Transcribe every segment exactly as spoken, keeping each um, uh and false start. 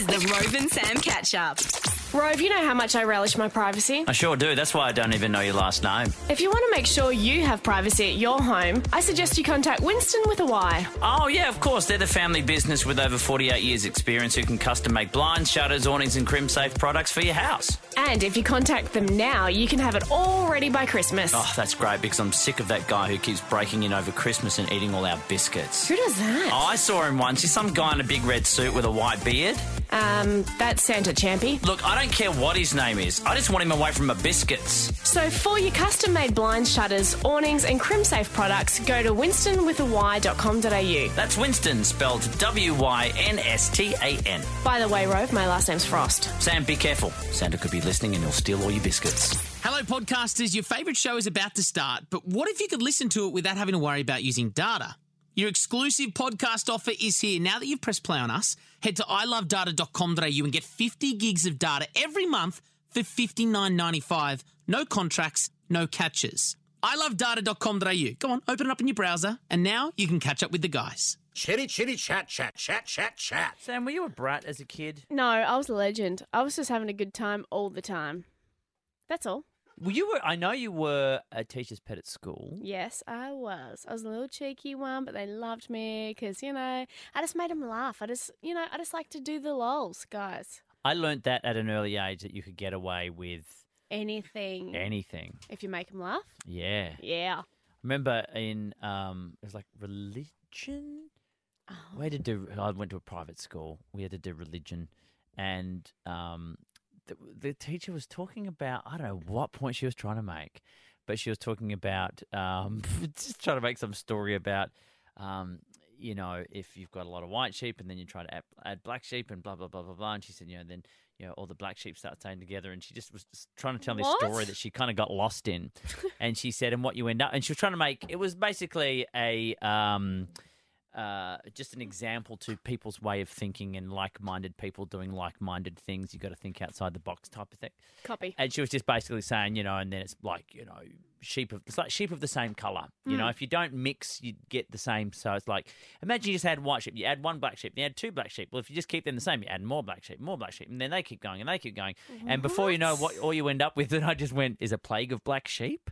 is the Rove and Sam catch-up. Rove, you know how much I relish my privacy. I sure do. That's why I don't even know your last name. If you want to make sure you have privacy at your home, I suggest you contact Winston with a Y. Oh, yeah, of course. They're the family business with over forty-eight years' experience who can custom make blinds, shutters, awnings and crim-safe products for your house. And if you contact them now, you can have it all ready by Christmas. Oh, that's great because I'm sick of that guy who keeps breaking in over Christmas and eating all our biscuits. Who does that? Oh, I saw him once. He's some guy in a big red suit with a white beard. Um, that's Santa Champy. Look, I don't care what his name is. I just want him away from my biscuits. So for your custom-made blinds, shutters, awnings and crim-safe products, go to winston with a y dot com dot a u. That's Winston, spelled W Y N S T A N. By the way, Rove, my last name's Frost. Sam, be careful. Santa could be listening and he'll steal all your biscuits. Hello, podcasters. Your favourite show is about to start, but what if you could listen to it without having to worry about using data? Your exclusive podcast offer is here. Now that you've pressed play on us, head to i love data dot com dot a u and get fifty gigs of data every month for fifty-nine ninety-five. No contracts, no catches. i love data dot com dot a u. Go on, open it up in your browser, and now you can catch up with the guys. Chitty, chitty, chat, chat, chat, chat, chat. Sam, were you a brat as a kid? No, I was a legend. I was just having a good time all the time. That's all. Well, you were. I know you were a teacher's pet at school. Yes, I was. I was a little cheeky one, but they loved me because, you know, I just made them laugh. I just, you know, I just like to do the lols, guys. I learnt that at an early age that you could get away with Anything. anything. If you make them laugh. Yeah. Yeah. Remember in um, it was like religion. Oh. We had to do. I went to a private school. We had to do religion, and um. The, the teacher was talking about, I don't know what point she was trying to make, but she was talking about, um, just trying to make some story about, um, you know, if you've got a lot of white sheep and then you try to add, add black sheep and blah, blah, blah, blah, blah. And she said, you know, then, you know, all the black sheep start staying together. And she just was just trying to tell this What? story that she kind of got lost in. And she said, and what you end up, and she was trying to make, it was basically a, um, Uh, just an example to people's way of thinking and like-minded people doing like-minded things. You've got to think outside the box type of thing. Copy. And she was just basically saying, you know, and then it's like, you know, sheep of it's like sheep of the same colour. You Mm. know, if you don't mix, you get the same. So it's like, imagine you just had white sheep. You add one black sheep, then you add two black sheep. Well, if you just keep them the same, you add more black sheep, more black sheep, and then they keep going and they keep going. And before you know what, all you end up with, and I just went, is a plague of black sheep.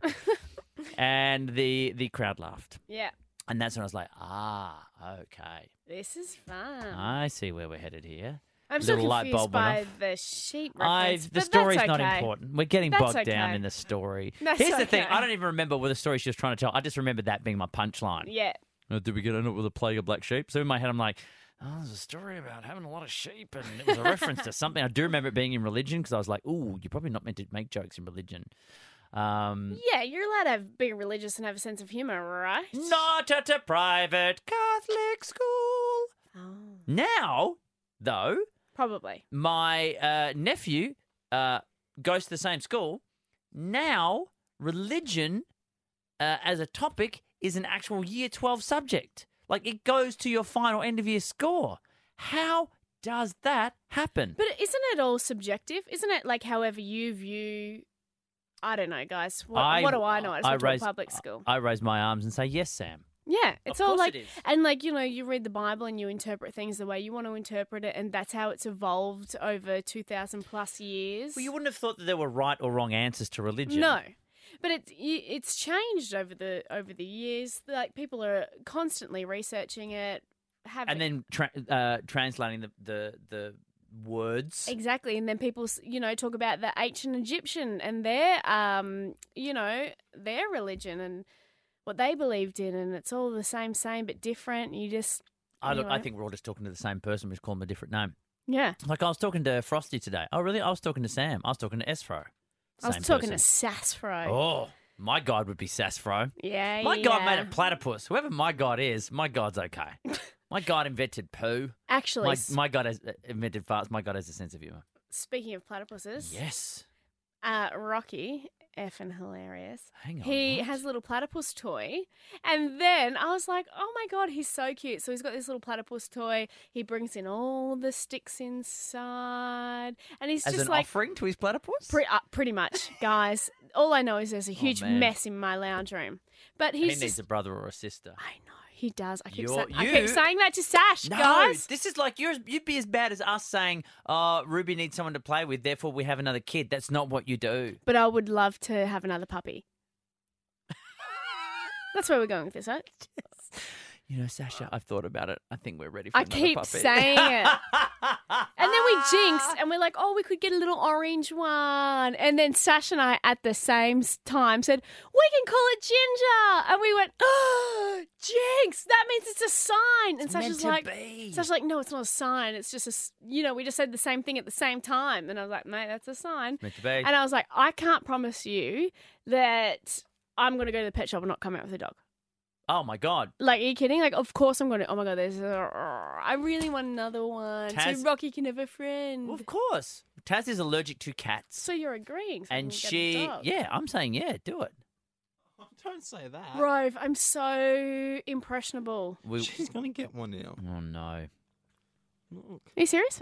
And the the crowd laughed. Yeah. And that's when I was like, ah, okay. This is fun. I see where we're headed here. I'm so Little light confused bulb went by off. the sheep I, reference. the but story's that's not okay. important. We're getting That's bogged down okay. in the story. That's Here's the thing. okay. I don't even remember what the story she was trying to tell. I just remember that being my punchline. Yeah. Oh, did we get on it with a plague of black sheep? So in my head, I'm like, oh, there's a story about having a lot of sheep, and it was a reference to something. I do remember it being in religion because I was like, ooh, you're probably not meant to make jokes in religion. Um, Yeah, you're allowed to have, be religious and have a sense of humour, right? Not at a private Catholic school. Oh. Now, though, Probably. my uh, nephew uh, goes to the same school. Now, religion uh, as a topic is an actual year twelve subject. Like, it goes to your final end of year score. How does that happen? But isn't it all subjective? Isn't it like however you view... I don't know, guys. What, I- what do I know? I just I went raise- to a public school. I raise my arms and say, yes, Sam. Yeah, it's Of all course like, it is. and like, you know, you read the Bible and you interpret things the way you want to interpret it, and that's how it's evolved over two thousand plus years. Well, you wouldn't have thought that there were right or wrong answers to religion. No. But it's it's changed over the over the years. Like, people are constantly researching it, having And then tra- uh, translating the, the, the words. exactly, and then people, you know, talk about the ancient Egyptian and their, um, you know, their religion and what they believed in, and it's all the same, same but different. You just, I, look, I anyway. think we're all just talking to the same person. We just call them a different name. yeah. Like, I was talking to Frosty today. Oh, really? I was talking to Sam. I was talking to Esfro. I was Same talking person. to Sassfro. Oh, my God would be Sassfro. Yeah, My yeah. God made a platypus. Whoever my God is, my God's okay. My God invented poo. Actually, My, s- my God has uh, invented farts. My God has a sense of humour. speaking of platypuses, Yes. uh, Rocky, effing hilarious. Hang on. He what? has a little platypus toy. And then I was like, oh my God, he's so cute. So he's got this little platypus toy. He brings in all the sticks inside. And he's As just an like, offering to his platypus? pre- uh, pretty much, guys. All I know is there's a huge man. mess in my lounge room. But he's he needs just, a brother or a sister. I know. He does. I keep, You're- say- I you- keep saying that to Sash, No, guys. this is like you're, you'd be as bad as us saying, "Oh, Ruby needs someone to play with, therefore we have another kid." That's not what you do. But I would love to have another puppy. That's where we're going with this, right? You know, Sasha, I've thought about it. I think we're ready for I another keep puppy. saying it. And then we jinx and we're like, oh, we could get a little orange one. And then Sash and I at the same s- time said, we can call it Ginger. And we went, oh, jinx. That means it's a sign. And It's Sasha's meant like, to be. Sasha's like, no, it's not a sign. It's just a, s- you know, we just said the same thing at the same time. And I was like, mate, that's a sign. Meant to be. And I was like, I can't promise you that I'm going to go to the pet shop and not come out with a dog. Oh my God. Like, are you kidding? Like, of course I'm going to. Oh my God, there's. A, I really want another one. Taz- So Rocky can have a friend. Well, of course. Taz is allergic to cats. So you're agreeing. So I and can get a she, dog. yeah, I'm saying, yeah, do it. Don't say that. Rove, I'm so impressionable. We, She's going to get one now. oh no. Are you serious?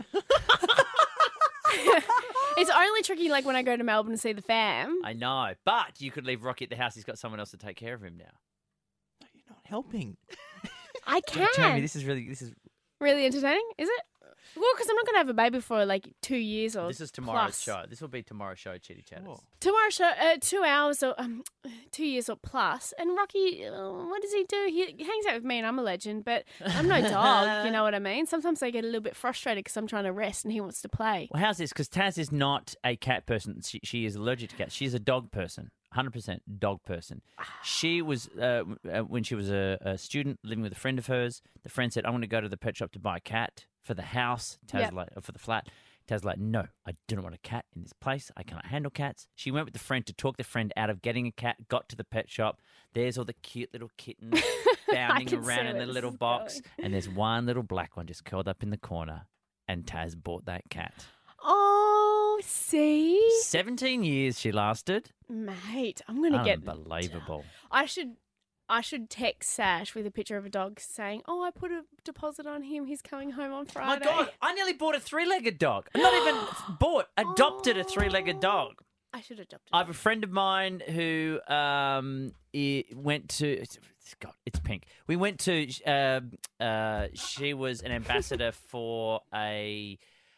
It's only tricky like when I go to Melbourne to see the fam. I know, but you could leave Rocky at the house. He's got someone else to take care of him now. No, you're not helping. I can. Jamie, this is really, this is Really entertaining, is it? Well, because I'm not going to have a baby for like two years or this is tomorrow's plus. show. This will be tomorrow's show, Chitty Chatters. Whoa. Tomorrow's show, uh, two hours or um, two years or plus. And Rocky, uh, what does he do? He hangs out with me and I'm a legend, but I'm no dog, you know what I mean? Sometimes I get a little bit frustrated because I'm trying to rest and he wants to play. Well, how's this? Because Taz is not a cat person. She, she is allergic to cats. She's a dog person. one hundred percent dog person. She was, uh, uh, when she was a, a student living with a friend of hers, the friend said, I want to go to the pet shop to buy a cat for the house, Taz Yep. like, for the flat. Taz like, no, I do not want a cat in this place. I cannot handle cats. She went with the friend to talk the friend out of getting a cat, got to the pet shop. There's all the cute little kittens bounding can see around in where the this little is box. going. And there's one little black one just curled up in the corner. And Taz bought that cat. Oh, see? seventeen years she lasted. Mate, I'm going to get... Unbelievable. I should... I should text Sash with a picture of a dog saying, oh, I put a deposit on him. He's coming home on My Friday. God, I nearly bought a three-legged dog. Not even bought, adopted a three-legged dog. I should adopt I it. have a friend of mine who um i- went to. It's, God, it's pink. We went to. Uh, uh, she was an ambassador for a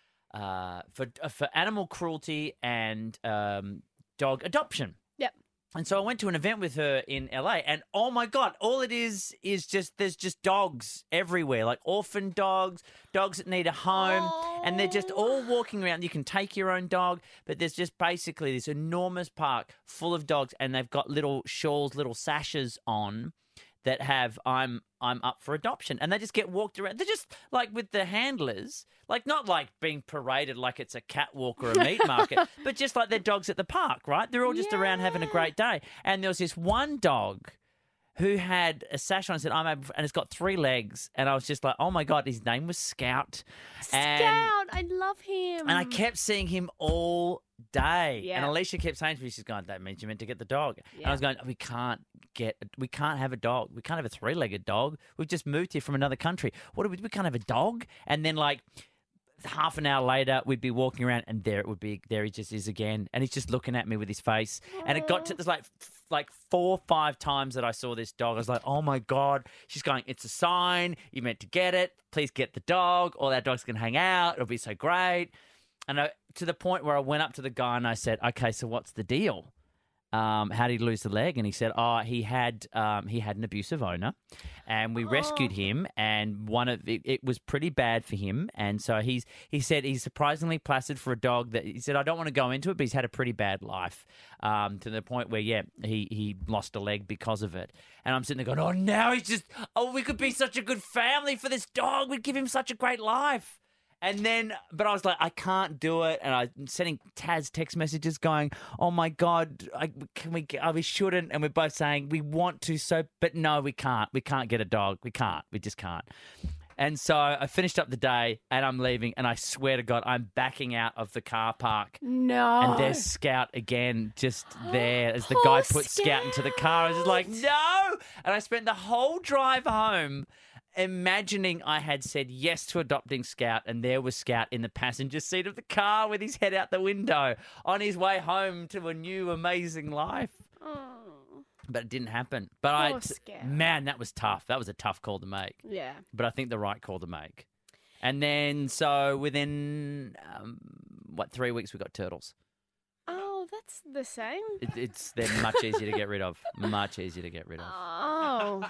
uh, for for animal cruelty and um, dog adoption. Yep. And so I went to an event with her in L A, and oh my God, all it is is just there's just dogs everywhere, like orphan dogs, dogs that need a home, and they're just all walking around. You can take your own dog, but there's just basically this enormous park full of dogs, and they've got little shawls, little sashes on that have I'm I'm up for adoption, and they just get walked around. They're just like with the handlers, like not like being paraded like it's a catwalk or a meat market, but just like they're dogs at the park, right? They're all just around having a great day. And there was this one dog who had a sash on and said, I'm able, and it's got three legs, and I was just like, oh my God, his name was Scout. And, Scout, I love him. and I kept seeing him all day. Yeah. And Alicia kept saying to me, she's going, that means you meant to get the dog. And Yeah. I was going, we can't get, we can't have a dog. We can't have a three-legged dog. We've just moved here from another country. What do we, we can't have a dog? And then like half an hour later, we'd be walking around and there it would be, there he just is again. And he's just looking at me with his face. And it got to, there's like, like four or five times that I saw this dog. I was like, oh my God. She's going, it's a sign. You meant to get it. Please get the dog. All our dogs can hang out. It'll be so great. And I, to the point where I went up to the guy and I said, okay, so what's the deal? Um, how did he lose the leg? And he said, oh, he had um, he had an abusive owner, and we rescued him. And one of it, it was pretty bad for him. And so he's he said he's surprisingly placid for a dog. That he said I don't want to go into it, but he's had a pretty bad life um, to the point where yeah, he he lost a leg because of it. And I'm sitting there going, oh, now he's just oh, we could be such a good family for this dog. We'd give him such a great life. And then, but I was like, I can't do it. And I'm sending Taz text messages going, oh my God, I, can we, oh, we shouldn't. And we're both saying we want to, so, but no, we can't. We can't get a dog. We can't. We just can't. And so I finished up the day and I'm leaving. And I swear to God, I'm backing out of the car park. No. And there's Scout again, just there as the Poor guy put Scout into the car. I was just like, Scout. no. And I spent the whole drive home imagining I had said yes to adopting Scout, and there was Scout in the passenger seat of the car with his head out the window on his way home to a new amazing life. Oh. but it didn't happen. But Poor I, Scout. man, that was tough. That was a tough call to make. Yeah. But I think the right call to make. And then, so within, um, what, three weeks we got turtles. Oh, that's the same. It, it's They're much easier to get rid of. Much easier to get rid of. Oh.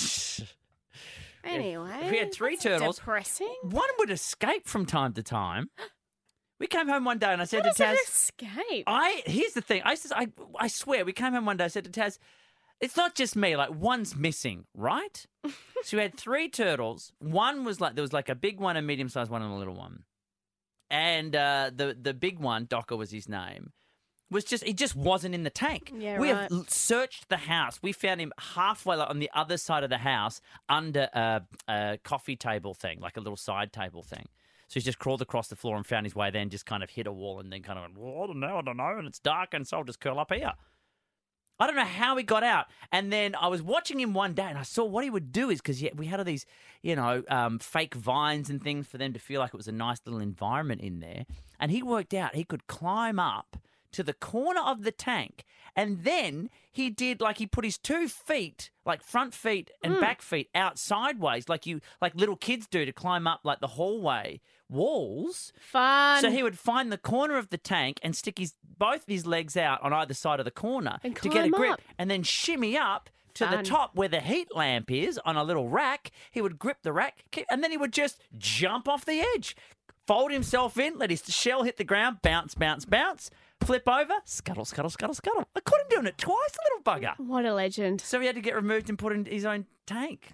Anyway. We had three that's turtles. Depressing. One would escape from time to time. We came home one day and I said How to does Taz, it escape? I here's the thing. I, used to, I I swear we came home one day. I said to Taz, it's not just me. Like one's missing, right? So we had three turtles. One was like there was like a big one, a medium sized one, and a little one. And uh, the the big one, Docker was his name, was just he just wasn't in the tank. Yeah, we right. have l- searched the house. We found him halfway like, on the other side of the house under a, a coffee table thing, like a little side table thing. So he's just crawled across the floor and found his way there and just kind of hit a wall and then kind of went, well, I don't know, I don't know, and it's dark and so I'll just curl up here. I don't know how he got out. And then I was watching him one day and I saw what he would do is because we had all these, you know, um, fake vines and things for them to feel like it was a nice little environment in there. And he worked out he could climb up to the corner of the tank and then he did like he put his two feet, like front feet and back feet out sideways like you like little kids do to climb up like the hallway walls. Fun. So he would find the corner of the tank and stick his both his legs out on either side of the corner And to get a climb grip up. and then shimmy up to the Fun. top where the heat lamp is on a little rack. He would grip the rack ki- and then he would just jump off the edge, fold himself in, let his shell hit the ground, bounce, bounce, bounce, flip over, scuttle, scuttle, scuttle, scuttle. I caught him doing it twice, the little bugger. What a legend. So he had to get removed and put in his own tank.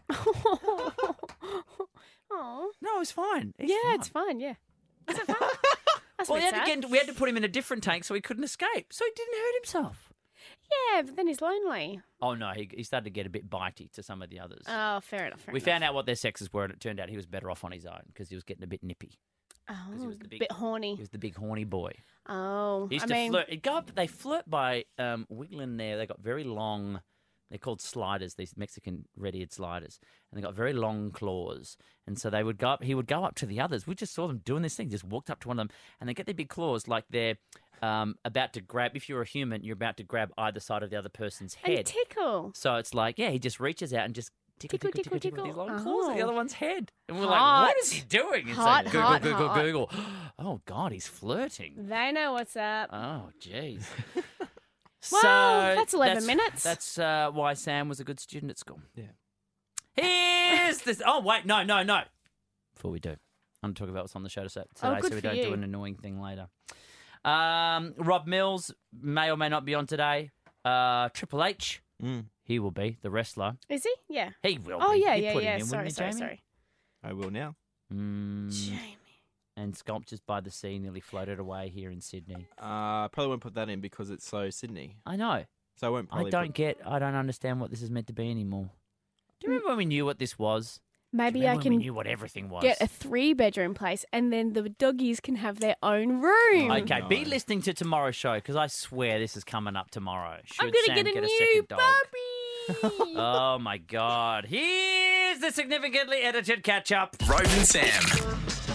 Oh. No, it was fine. He's Yeah, fine. it's fine, yeah. Is it fine? That's a Well, bit he had to sad. get, we had to put him in a different tank so he couldn't escape. So he didn't hurt himself. Yeah, but then he's lonely. Oh, no, he, he started to get a bit bitey to some of the others. Oh, fair enough. Fair we enough. found out what their sexes were, and it turned out he was better off on his own because he was getting a bit nippy. Oh, he was the big- bit horny. He was the big horny boy. Oh, He used I to mean, flirt. He'd go up, they flirt by um, wiggling there. They got very long, they're called sliders, these Mexican red-eared sliders. And they got very long claws. And so they would go up, he would go up to the others. We just saw them doing this thing, just walked up to one of them, and they get their big claws like they're um, about to grab, if you're a human, you're about to grab either side of the other person's and head. tickle. So it's like, yeah, he just reaches out and just tickle, tickle, Tickle, tickle, tickle, tickle, with his tickle. long claws at the Oh. other one's head. And we're Hot. like, what is he doing? It's Hot, like, Google, hot, Google, hot. Google. Oh, God, he's flirting. They know what's up. Oh, jeez. Well, that's eleven that's, minutes. That's uh, why Sam was a good student at school. Yeah. Here's this. Oh, wait, no, no, no. Before we do, I'm talking about what's on the show today, Oh, so good we for don't you. do an annoying thing later. Um, Rob Mills may or may not be on today. Uh, Triple H, Mm. he will be the wrestler. Is he? Yeah. He will. Oh, be. yeah, You yeah, put him yeah. in, sorry, wouldn't sorry, you, Jamie? sorry. I will now. Mm, Jamie. and Sculptures by the Sea nearly floated away here in Sydney. Uh, probably won't put that in because it's so Sydney. I know. So I won't I probably don't put... get. I don't understand what this is meant to be anymore. Do you remember when we knew what this was? Do you Maybe I remember when can we knew what everything was. get a three-bedroom place, and then the doggies can have their own room. Okay, no. be listening to tomorrow's show because I swear this is coming up tomorrow. Should I'm gonna Sam get a get new second dog? puppy. Oh my God! Here's the significantly edited catch-up. Rove and Sam.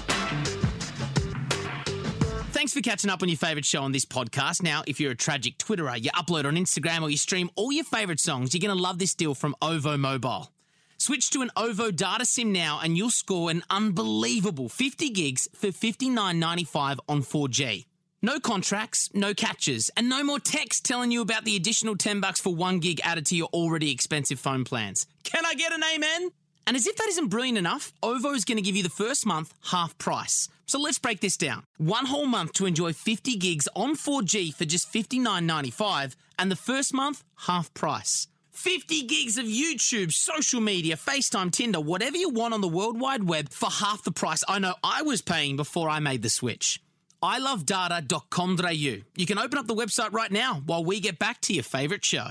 Thanks for catching up on your favourite show on this podcast. Now, if you're a tragic Twitterer, you upload on Instagram or you stream all your favourite songs, you're going to love this deal from OVO Mobile. Switch to an OVO data SIM now and you'll score an unbelievable fifty gigs for fifty-nine ninety-five on four G. No contracts, no catches, and no more text telling you about the additional ten bucks for one gig added to your already expensive phone plans. Can I get an amen? And as if that isn't brilliant enough, OVO is going to give you the first month half price. So let's break this down. One whole month to enjoy fifty gigs on four G for just fifty-nine ninety-five, and the first month half price. fifty gigs of YouTube, social media, FaceTime, Tinder, whatever you want on the World Wide Web for half the price I know I was paying before I made the switch. I love data dot com dot a u. You can open up the website right now while we get back to your favourite show.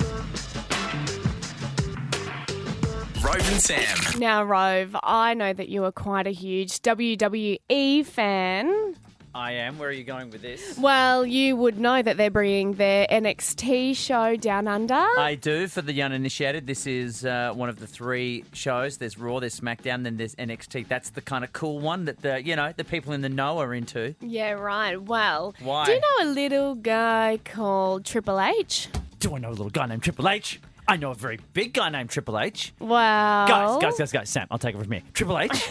Rove and Sam. Now, Rove, I know that you are quite a huge W W E fan. I am. Where are you going with this? Well, you would know that they're bringing their N X T show Down Under. I do. For the uninitiated, this is uh, one of the three shows. There's Raw, there's SmackDown, then there's N X T. That's the kind of cool one that the you know the people in the know are into. Yeah, right. Well, Why? do you know a little guy called Triple H? Do I know a little guy named Triple H? I know a very big guy named Triple H. Wow. Guys, guys, guys, guys. Sam, I'll take it from here. Triple H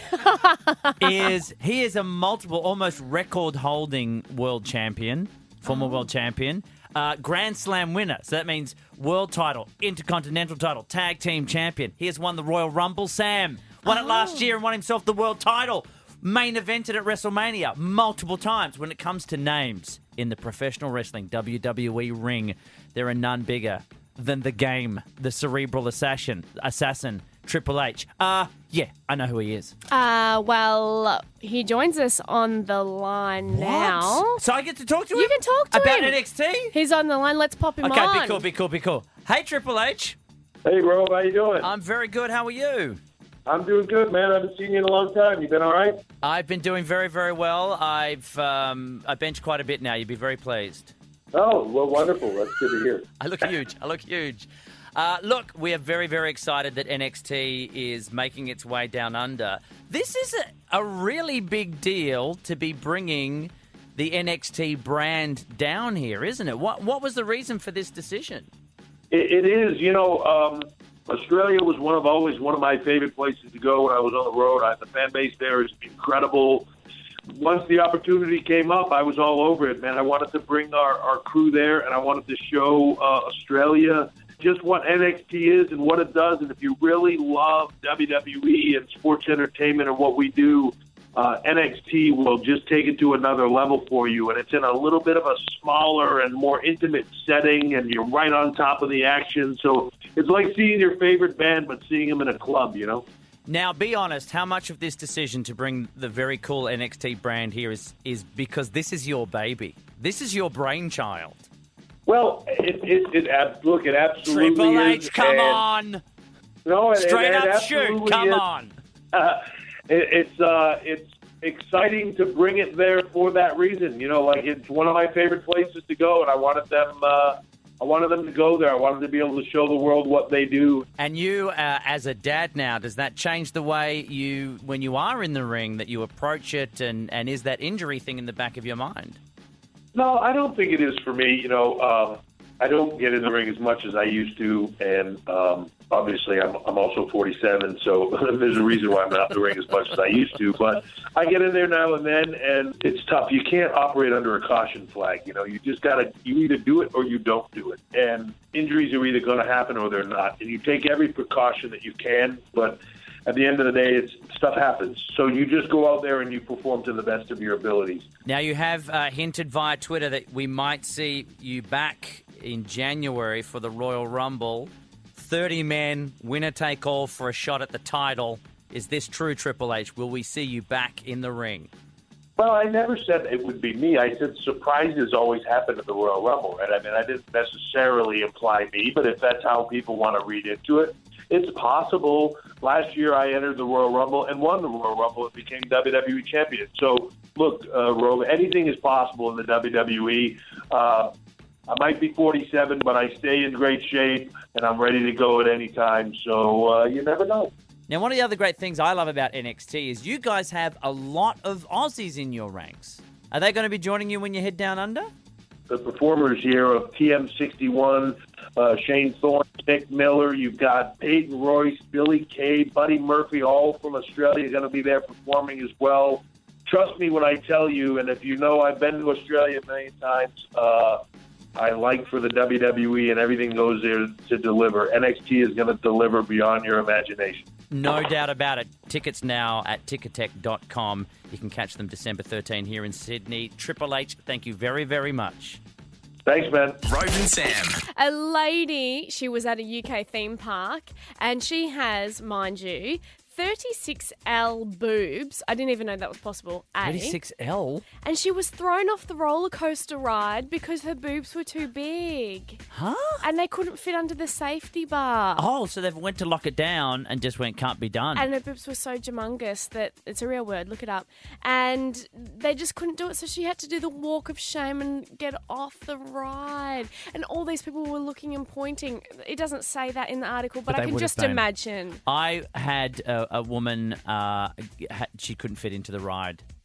is he is a multiple, almost record-holding world champion, former Oh. world champion, uh, Grand Slam winner. So that means world title, intercontinental title, tag team champion. He has won the Royal Rumble. Sam won it last year and won himself the world title. Main evented at WrestleMania multiple times. When it comes to names in the professional wrestling W W E ring, there are none bigger than the game, the cerebral assassin, assassin, Triple H. Uh, yeah, I know who he is. Uh, well, he joins us on the line now. So I get to talk to him? You can talk to About him. N X T? He's on the line. Let's pop him Okay, on. be cool, be cool, be cool. Hey, Triple H. Hey, Rob, how you doing? I'm very good. How are you? I'm doing good, man. I haven't seen you in a long time. You been all right? I've been doing very, very well. I've um, I benched quite a bit now. You'd be very pleased. Oh, well, wonderful. That's good to hear. I look huge. I look huge. Uh, look, we are very, very excited that N X T is making its way down under. This is a, a really big deal to be bringing the N X T brand down here, isn't it? What What was the reason for this decision? It, it is. You know, um, Australia was one of always one of my favorite places to go when I was on the road. I, the fan base there is incredible. Once the opportunity came up, I was all over it, man. I wanted to bring our, our crew there, and I wanted to show uh, Australia just what N X T is and what it does. And if you really love W W E and sports entertainment and what we do, uh, N X T will just take it to another level for you. And it's in a little bit of a smaller and more intimate setting, and you're right on top of the action. So it's like seeing your favorite band, but seeing them in a club, you know? Now, be honest, how much of this decision to bring the very cool N X T brand here is, is because this is your baby? This is your brainchild. Well, it, it, it, ab- look, it absolutely Triple is. H, come and- on! No, it, Straight it, it up shoot, absolutely come is. on! Uh, it, it's uh, it's exciting to bring it there for that reason. You know, like it's one of my favorite places to go, and I wanted them. Uh, I wanted them to go there. I wanted to be able to show the world what they do. And you, uh, as a dad now, does that change the way you, when you are in the ring, that you approach it, and, and is that injury thing in the back of your mind? No, I don't think it is for me. You know, um, I don't get in the ring as much as I used to, and um, obviously I'm, I'm also forty-seven, so there's a reason why I'm not in the ring as much as I used to. But I get in there now and then, and it's tough. You can't operate under a caution flag. You know, you just got to, you either do it or you don't do it. And injuries are either going to happen or they're not. And you take every precaution that you can, but at the end of the day, it's stuff happens. So you just go out there and you perform to the best of your abilities. Now, you have uh, hinted via Twitter that we might see you back in January for the Royal Rumble. thirty-man winner-take-all for a shot at the title. Is this true, Triple H? Will we see you back in the ring? Well, I never said it would be me. I said surprises always happen at the Royal Rumble, right? I mean, I didn't necessarily imply me, but if that's how people want to read into it, it's possible. Last year, I entered the Royal Rumble and won the Royal Rumble and became W W E champion. So, look, uh, Rove, anything is possible in the W W E. Uh, I might be forty-seven, but I stay in great shape, and I'm ready to go at any time. So uh, you never know. Now, one of the other great things I love about N X T is you guys have a lot of Aussies in your ranks. Are they going to be joining you when you head down under? The performers here of T M sixty-one, uh, Shane Thorne, Nick Miller, you've got Peyton Royce, Billy Kay, Buddy Murphy, all from Australia, going to be there performing as well. Trust me when I tell you, and if you know I've been to Australia many times, uh, I like for the W W E and everything goes there to deliver. N X T is going to deliver beyond your imagination. No doubt about it. Tickets now at ticketek dot com. You can catch them December thirteenth here in Sydney. Triple H, thank you very, very much. Thanks, man. Rove and Sam. A lady, she was at a U K theme park, and she has, mind you, thirty-six L boobs. I didn't even know that was possible. A. thirty-six L? And she was thrown off the roller coaster ride because her boobs were too big. Huh? And they couldn't fit under the safety bar. Oh, so they've went to lock it down and just went, can't be done. And her boobs were so humongous that it's a real word, look it up. And they just couldn't do it, so she had to do the walk of shame and get off the ride. And all these people were looking and pointing. It doesn't say that in the article, but, But I they can would have just been. imagine. I had a, a woman, uh, ha- she couldn't fit into the ride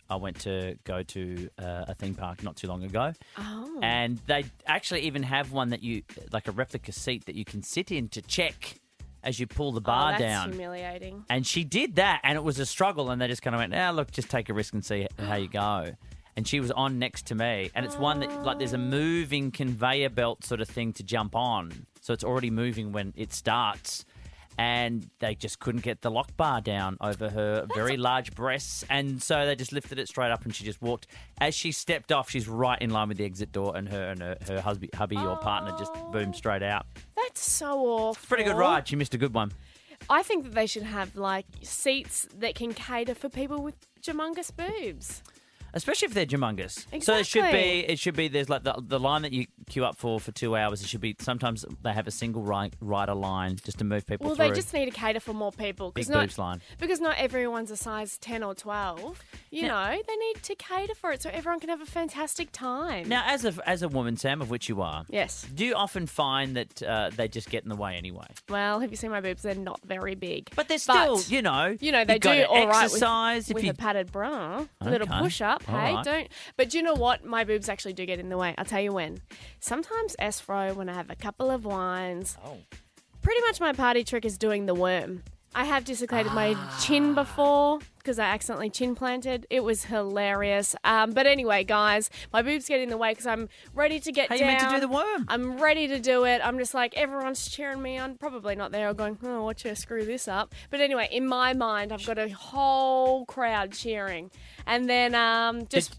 I went to go to uh, a theme park not too long ago. Oh. And they actually even have one that you, like a replica seat that you can sit in to check as you pull the bar oh, that's down. humiliating. And she did that, and it was a struggle. And they just kind of went, "Ah, look, just take a risk and see how you go." And she was on next to me, and it's one that like there's a moving conveyor belt sort of thing to jump on, so it's already moving when it starts. And they just couldn't get the lock bar down over her very large breasts, and so they just lifted it straight up, and she just walked. As she stepped off, she's right in line with the exit door, and her and her, her husband, hubby or partner just boomed straight out. That's so awful. Pretty good ride. She missed a good one. I think that they should have like seats that can cater for people with humongous boobs. Especially if they're humongous. So it should Exactly. be, it should be, there's like the, the line that you queue up for for two hours. It should be, sometimes they have a single ri- rider line just to move people Well, through. they just need to cater for more people. 'cause Big not, boobs line. Because not everyone's a size ten or twelve. You Now- know, they need to cater for it so everyone can have a fantastic time. Now, as a, as a woman, Sam, of which you are, yes. do you often find that uh, they just get in the way anyway? Well, have you seen my boobs? They're not very big. But they're still, But, you know, You know, they you've do got to all right with, exercise. with if you, a padded bra. A little Okay. push up, All hey? right. Don't. But do you know what? My boobs actually do get in the way. I'll tell you when. Sometimes Esfro, when I have a couple of wines, Oh. pretty much my party trick is doing the worm. I have dislocated my chin before because I accidentally chin planted. It was hilarious. Um, but anyway, guys, my boobs get in the way because I'm ready to get How down. you meant to do the worm? I'm ready to do it. I'm just like, everyone's cheering me on. Probably not there or going, oh, watch her screw this up. But anyway, in my mind, I've got a whole crowd cheering. And then um, just...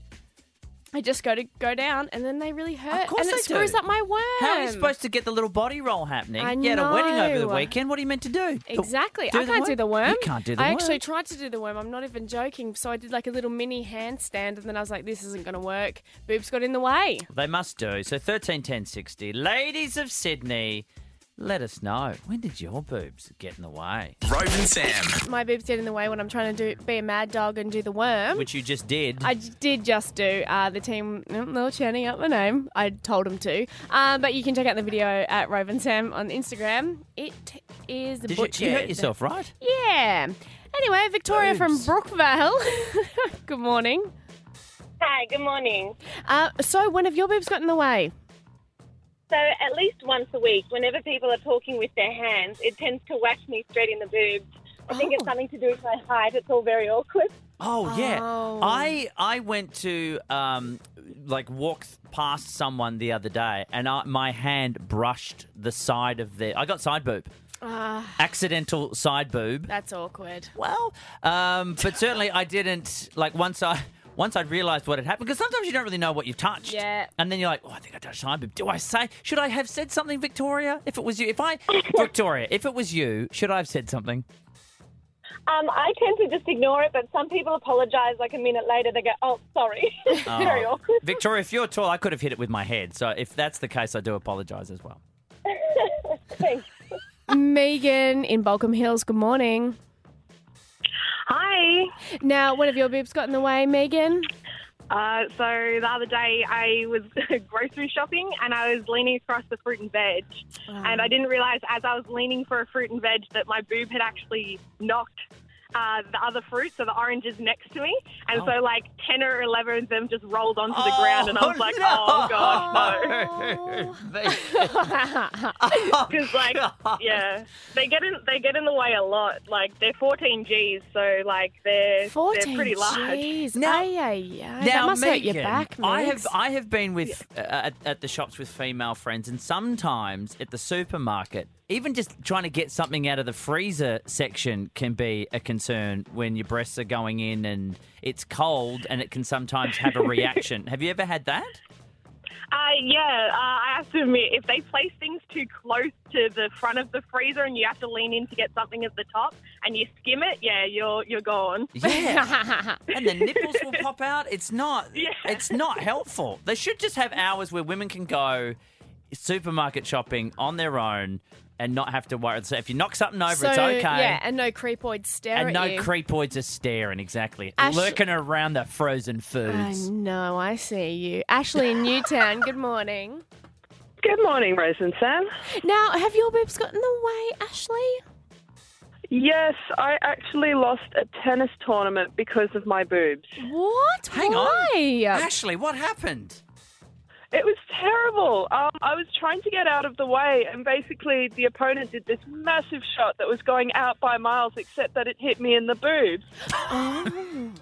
I just go to go down, and then they really hurt, Of course and it they screws do. up my worm. How are you supposed to get the little body roll happening? I You had a wedding over the know. weekend. What are you meant to do? Exactly. Do I the can't do worm? the worm. You can't do the I worm. actually tried to do the worm. I'm not even joking. So I did like a little mini handstand, and then I was like, this isn't going to work. Boobs got in the way. They must do. So thirteen ten sixty. Ladies of Sydney, let us know. When did your boobs get in the way? Rove and Sam. My boobs get in the way when I'm trying to do be a mad dog and do the worm. Which you just did. I j- did just do. Uh, the team, no, no chanting out my name. I told them to. Um, but you can check out the video at Rove and Sam on Instagram. It is Did you, butchered. you hurt yourself, right? Yeah. Anyway, Victoria from Boobs. Brookvale. Good morning. Hi, good morning. Uh, so, when have your boobs got in the way? So at least once a week, whenever people are talking with their hands, it tends to whack me straight in the boobs. I think it's Oh. something to do with my height. It's all very awkward. Oh yeah, Oh. I I went to um like walk th- past someone the other day, and I, my hand brushed the side of their. I got side boob, Uh, accidental side boob. that's awkward. Well, um, but certainly I didn't like once I. Once I realised what had happened, because sometimes you don't really know what you've touched. Yeah. And then you're like, oh, I think I touched side boob. Do I say, should I have said something, Victoria? If it was you, if I, Victoria, if it was you, should I have said something? Um, I tend to just ignore it, but some people apologise like a minute later. They go, oh, sorry. It's very Oh. awkward. Victoria, if you're tall, I could have hit it with my head. So if that's the case, I do apologise as well. Thanks. Megan in Balcombe Hills, good morning. Hi. Now, when have your boobs got in the way, Megan? Uh, so the other day I was grocery shopping and I was leaning across the fruit and veg. And I didn't realise as I was leaning for a fruit and veg that my boob had actually knocked uh, the other fruit, so the oranges next to me. And Oh. so like ten or eleven of them just rolled onto the ground and I was like, oh, gosh, no. Because like, yeah, they get in they get in the way a lot. Like they're fourteen G's, so like they're fourteen they're pretty large. Jeez. Now- Ay, ay, ay. Now, that must hurt Megan, your back, I have Megs. I have been with uh, at, at the shops with female friends, and sometimes at the supermarket, even just trying to get something out of the freezer section can be a concern when your breasts are going in and it's cold, and it can sometimes have a reaction. Have you ever had that? Uh, yeah, uh, I have to admit, if they place things too close to the front of the freezer and you have to lean in to get something at the top and you skim it, yeah, you're you're gone. Yeah. And the nipples will pop out. It's not. Yeah. It's not helpful. They should just have hours where women can go supermarket shopping on their own and not have to worry. So if you knock something over, so, it's okay. Yeah, and no creepoids stare And at no you. creepoids are staring, exactly. Ash- Lurking around the frozen I foods. know, I see you. Ashley in Newtown, good morning. Good morning, Rose and Sam. Now, have your boobs got in the way, Ashley? Yes, I actually lost a tennis tournament because of my boobs. What? Hang Why? on. Ashley, what happened? It was terrible. Um, I was trying to get out of the way, and basically the opponent did this massive shot that was going out by miles, except that it hit me in the boobs. Oh,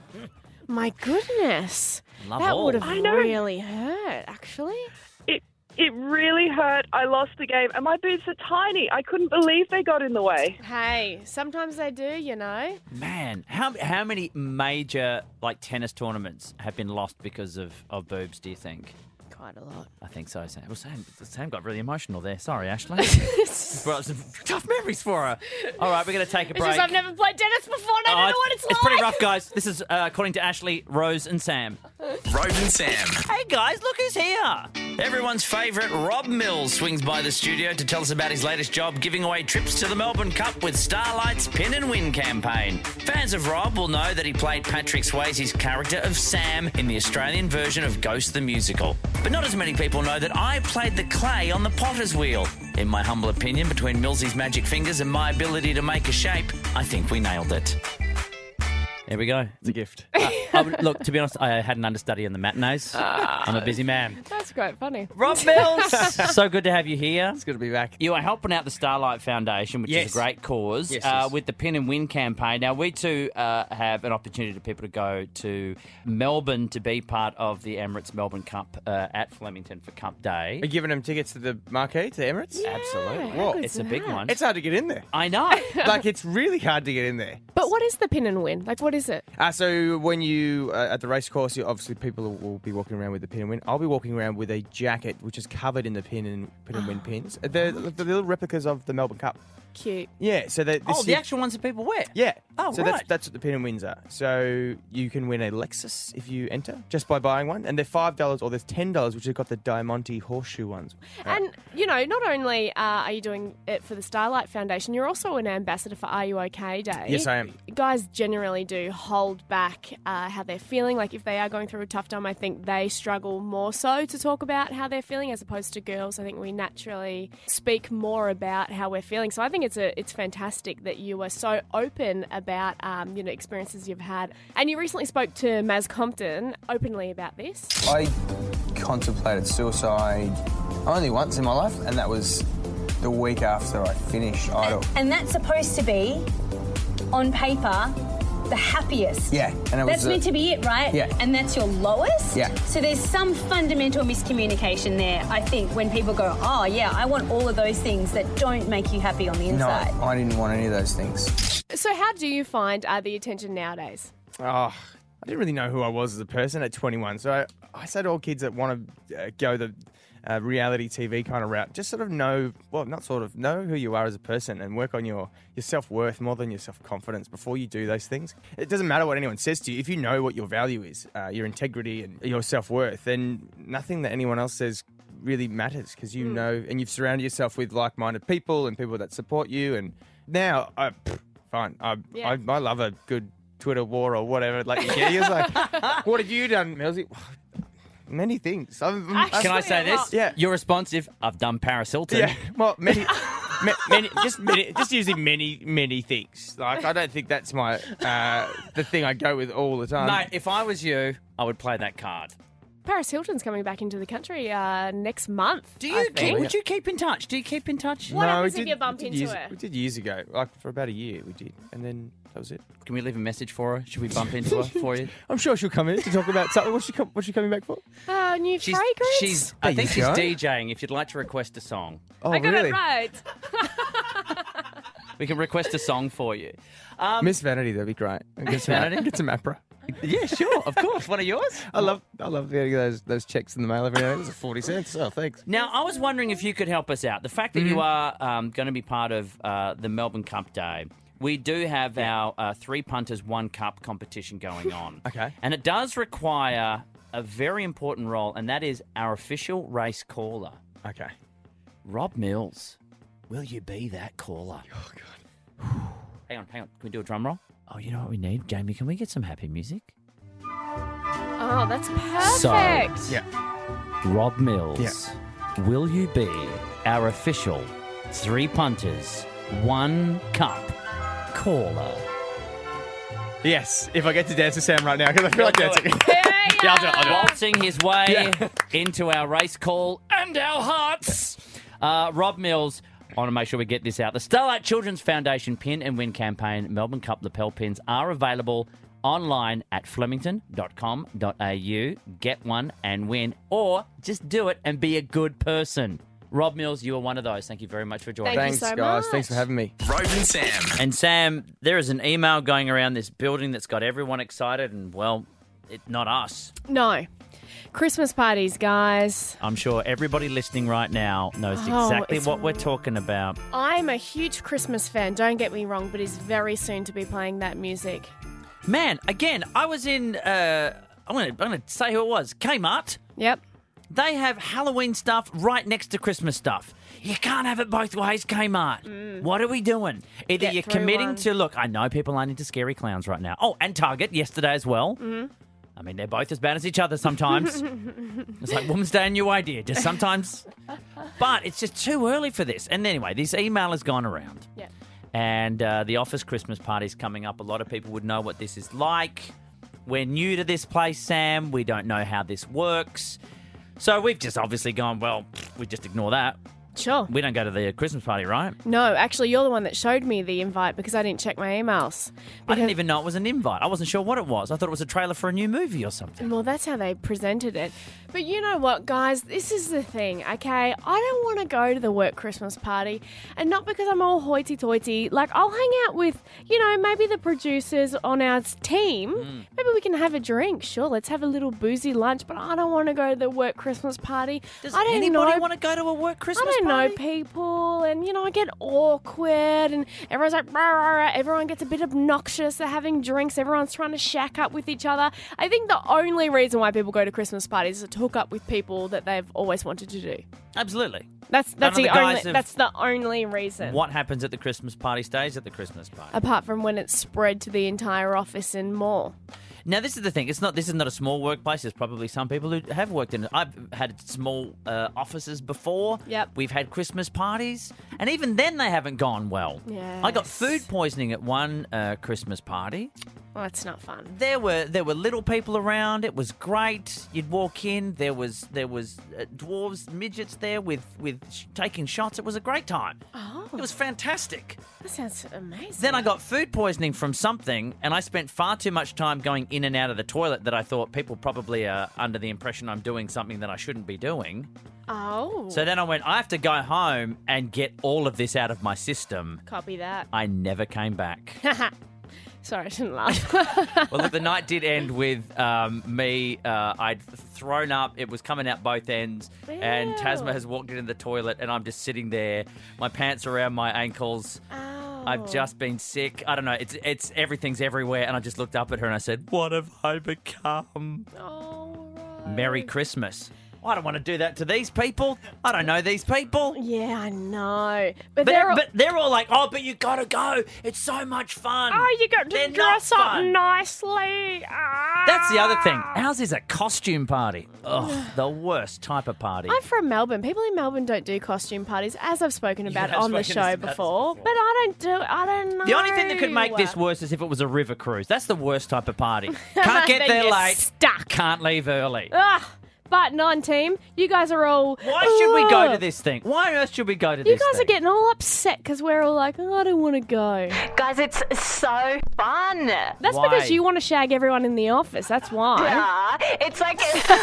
my goodness. Love that all. would have I know. really hurt, actually. It it really hurt. I lost the game, and my boobs are tiny. I couldn't believe they got in the way. Hey, sometimes they do, you know. Man, how how many major like tennis tournaments have been lost because of, of boobs, do you think? Quite a lot. I think so, Sam. Well, Sam, Sam got really emotional there. Sorry, Ashley. Brought up some tough memories for her. All right, we're going to take a It's break. just I've never played tennis before and I don't Oh, know what it's, it's like. pretty rough, guys. This is uh, according to Ashley, Rose, and Sam. Rove and Sam. Hey, guys, look who's here. Everyone's favourite Rob Mills swings by the studio to tell us about his latest job giving away trips to the Melbourne Cup with Starlight's Pin and Win campaign. Fans of Rob will know that he played Patrick Swayze's character of Sam in the Australian version of Ghost the Musical. But not as many people know that I played the clay on the potter's wheel. In my humble opinion, between Millsy's magic fingers and my ability to make a shape, I think we nailed it. There we go. It's a gift. Uh, I would- look, to be honest, I had an understudy on the matinees. I'm a busy man. That's quite funny. Rob Mills, so good to have you here. It's good to be back. You are helping out the Starlight Foundation, which Yes. is a great cause, Yes, uh, yes. with the Pin and Win campaign. Now, we too uh, have an opportunity to people to go to Melbourne to be part of the Emirates Melbourne Cup uh, at Flemington for Cup Day. Are you giving them tickets to the marquee, to the Emirates? Absolutely. how good's It's a big that? one. It's hard to get in there. I know. Like, it's really hard to get in there. But what is the pin and win? Like, what is it? Uh, so when you, uh, at the race course, you, obviously people will, will be walking around with the pin and win. I'll be walking around with a jacket which is covered in the pin and pin and win pins. They're the little replicas of the Melbourne Cup. Cute. Yeah, so they, this Oh, the actual ones that people wear. Yeah. Oh, so right. that's that's what the pin and wins are. So you can win a Lexus if you enter just by buying one, and they're five dollars or there's ten dollars, which have got the Diamante horseshoe ones. Uh, And, you know, not only uh, are you doing it for the Starlight Foundation, you're also an ambassador for Are You OK Day. Yes, I am. Guys generally do hold back uh, how they're feeling. Like, if they are going through a tough time, I think they struggle more so to talk about how they're feeling as opposed to girls. I think we naturally speak more about how we're feeling. So I think it's a it's fantastic that you are so open about, um, you know, experiences you've had. And you recently spoke to Maz Compton openly about this. I contemplated suicide only once in my life, and that was the week after I finished Idol. And that's supposed to be, on paper, the happiest. Yeah, and it was That's the- meant to be it, right? Yeah. And that's your lowest? Yeah. So there's some fundamental miscommunication there, I think, when people go, oh, yeah, I want all of those things that don't make you happy on the No, inside. I didn't want any of those things. So how do you find uh, the attention nowadays? Oh, I didn't really know who I was as a person at twenty-one. So I, I say to all kids that want to uh, go the uh, reality T V kind of route, just sort of know, well, not sort of, know who you are as a person and work on your, your self-worth more than your self-confidence before you do those things. It doesn't matter what anyone says to you. If you know what your value is, uh, your integrity and your self-worth, then nothing that anyone else says really matters because you know, and you've surrounded yourself with like-minded people and people that support you. And now, I, pff, fine, I, Yeah. I, I love a good Twitter war or whatever. Like, yeah, he was like, what have you done, Millsy? Many things. I'm, I'm- Can I say this? Yeah. You're responsive. I've done Paris Hilton. Yeah, well, many, ma- many, just many, just using many, many things. Like, I don't think that's my uh, the thing I go with all the time. Mate, if I was you, I would play that card. Paris Hilton's coming back into the country uh, next month. Do I you think. keep, would you keep in touch? Do you keep in touch? What No, happens we if did- you bump we did into years, her? We did years ago, like for about a year, we did, and then that was it. Can we leave a message for her? Should we bump into her for you? I'm sure she'll come in to talk about something. What's she, com- what's she coming back for? Uh, new She's, fragrance? she's I There think you she's go. DJing. If you'd like to request a song, Oh, I got really? it right. we can request a song for you. Um, Miss Vanity, that'd be great. Get some, Vanity? get some APRA. yeah, sure, of course. One of yours? I love, I love getting those those checks in the mail every day. It was forty cents. Oh, thanks. Now, I was wondering if you could help us out. The fact that Mm-hmm. you are um, going to be part of uh, the Melbourne Cup Day, we do have our uh, Three Punters, One Cup competition going on. Okay. And it does require a very important role, and that is our official race caller. Okay. Rob Mills, will you be that caller? Oh God. Hang on, hang on. Can we do a drum roll? Oh, you know what we need? Jamie, can we get some happy music? Oh, that's perfect. So- Yeah. Rob Mills, will you be our official Three Punters, One Cup caller. Yes, if I get to dance with Sam right now, because I feel like You'll do dancing. Yeah, I'll do it, I'll do it. Waltzing his way Yeah. into our race call and our hearts. Uh, Rob Mills, I want to make sure we get this out. The Starlight Children's Foundation Pin and Win campaign Melbourne Cup lapel pins are available online at flemington dot com dot a u. Get one and win, or just do it and be a good person. Rob Mills, you are one of those. Thank you very much for joining Thank you Thanks, so guys. much. Thanks for having me. Rove and Sam. And Sam, there is an email going around this building that's got everyone excited, and well, it, not us. No. Christmas parties, guys. I'm sure everybody listening right now knows Oh, exactly it's what we're talking about. I'm a huge Christmas fan, don't get me wrong, but is very soon to be playing that music. Man, again, I was in, uh, I'm going to I'm gonna say who it was, Kmart. Yep. They have Halloween stuff right next to Christmas stuff. You can't have it both ways, Kmart. What are we doing? Either Get you're through committing one. to, look, I know people aren't into scary clowns right now. Oh, and Target yesterday as well. Mm-hmm. I mean, they're both as bad as each other sometimes. It's like Woman's Day, a new idea. Just sometimes. But it's just too early for this. And anyway, this email has gone around. Yeah. And uh, the office Christmas party's coming up. A lot of people would know what this is like. We're new to this place, Sam. We don't know how this works. So we've just obviously gone, well, we just ignore that. Sure. We don't go to the Christmas party, right? No, actually, you're the one that showed me the invite because I didn't check my emails. I didn't even know it was an invite. I wasn't sure what it was. I thought it was a trailer for a new movie or something. Well, that's how they presented it. But you know what, guys? This is the thing, okay? I don't want to go to the work Christmas party. And not because I'm all hoity-toity. Like, I'll hang out with, you know, maybe the producers on our team. Mm. Maybe we can have a drink. Sure, let's have a little boozy lunch. But I don't want to go to the work Christmas party. Does I don't anybody know. want to go to a work Christmas I don't party? know people, and you know, I get awkward, and everyone's like, rah, rah, rah. Everyone gets a bit obnoxious. They're having drinks. Everyone's trying to shack up with each other. I think the only reason why people go to Christmas parties is to hook up with people that they've always wanted to do. Absolutely. That's that's None the of the only guys have- that's the only reason. What happens at the Christmas party stays at the Christmas party. Apart from when it's spread to the entire office and more. Now, this is the thing. It's not. This is not a small workplace. There's probably some people who have worked in it. I've had small uh, offices before. Yep. We've had Christmas parties, and even then they haven't gone well. I got Yes. food poisoning at one uh, Christmas party. Well, that's not fun. There were there were little people around. It was great. You'd walk in. There was there was uh, dwarves, midgets there with with sh- taking shots. It was a great time. Oh, It was fantastic. that sounds amazing. Then I got food poisoning from something, and I spent far too much time going in and out of the toilet that I thought people probably are under the impression I'm doing something that I shouldn't be doing. Oh. So then I went, I have to go home and get all of this out of my system. Copy that. I never came back. Sorry, I shouldn't laugh. Well, look, the night did end with um, me. Uh, I'd thrown up. It was coming out both ends. And Ew. Tasma has walked into the toilet, and I'm just sitting there. My pants are around my ankles. Oh. I've just been sick. I don't know. It's it's everything's everywhere. And I just looked up at her and I said, "What have I become?" Oh, right. Merry Christmas. I don't want to do that to these people. I don't know these people. Yeah, I know. But, But they're they're, all... but they're all like, "Oh, but you gotta go. It's so much fun." Oh, you got to They're not dress up fun. nicely. Ah. That's the other thing. Ours is a costume party. Ugh, the worst type of party. I'm from Melbourne. People in Melbourne don't do costume parties, as I've spoken about have on the spoken show about this before. before. But I don't do. I don't know. The only thing that could make this worse is if it was a river cruise. That's the worst type of party. Can't get Then there you're late. stuck. Can't leave early. Ugh. But non-team, you guys are all. Why should we go to Ugh. this thing? Why on earth should we go to You this guys thing? are getting all upset because we're all like, oh, I don't want to go. Guys, it's so fun. That's Why? because you want to shag everyone in the office. That's why. Yeah, it's like